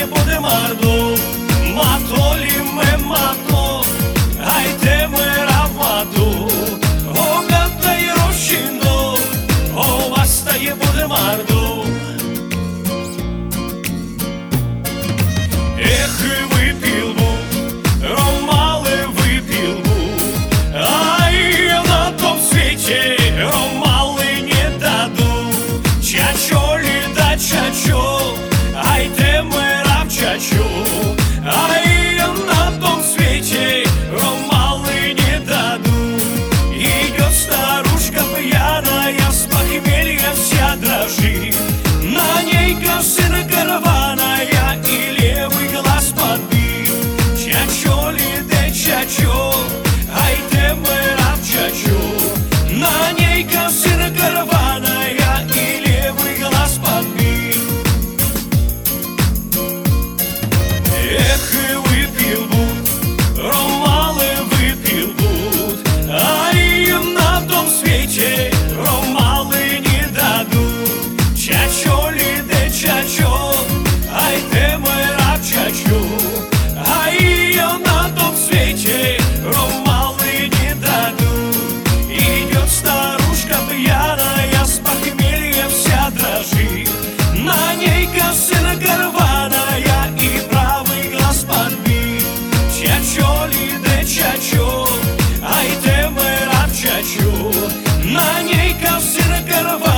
встає буде марно, матолі ме мато, гайте мера вату, огата й розчино, о вас стає буде марно. Эх, выпил бы, ромалы выпил бы, ай, на том свете ромалы не дадут. Чачо ли да чачо, ай, ты мэрам чачо, ай, на том свете ромалы не дадут. Идет старушка пьяная, с похмелья вся дрожит, на ней косынка рваная и левый глаз подбит. Чачо ли да чачо, ай, ты мэрам чачо, на ней косынка рваная и левый глаз подбит. Эх, выпил буд, ромалы выпил буд, ай, на том свете ромалы не дадут. Чачо ли да чачо, ай, ты мэрам чачо, ай, на том свете ромалы не дадут. Идет старушка пьяная, с похмелья вся дрожит, на ней косынка рваная и правый глаз подбит. Чачо ли да чачо, ай, ты мэрам чачо, на ней косынка рваная